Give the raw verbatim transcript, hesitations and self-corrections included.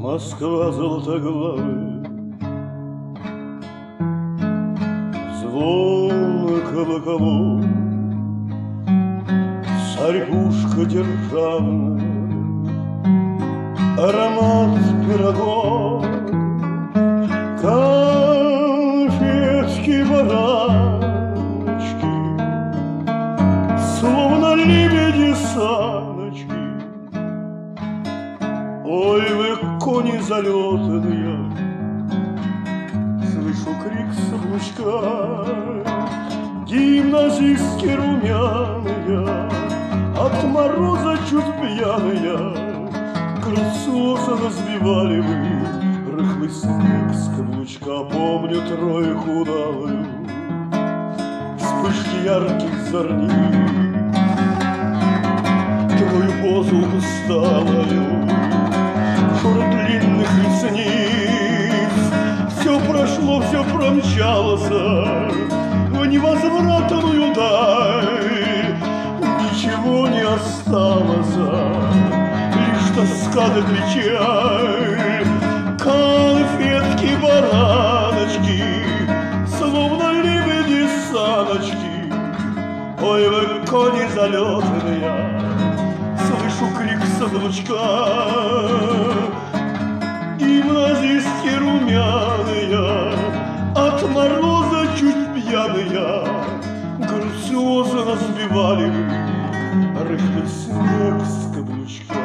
Москва золотоглавая, звон колоколов, царь-пушка державная, аромат пирогов, конфетки, бараночки, словно лебеди саночки. Ой, вы кони залетные, слышу крик с облучка, гимназистки румяные, от мороза чуть пьяные, грациозно сбивали вы рыхлый снег с каблучка. Помню тройку удалую, вспышки ярких зорниц, твою позу усталую, шорох длинных ресниц. Все прошло, все промчалось в невозвратную даль, ничего не осталось, лишь тоска да печаль. Конфетки, бараночки, словно лебеди саночки. Ой, вы кони залетные, слышу крик с облучка, гимназистки румяные, от мороза чуть пьяные, грациозно сбивали вы рыхлый снег с каблучка.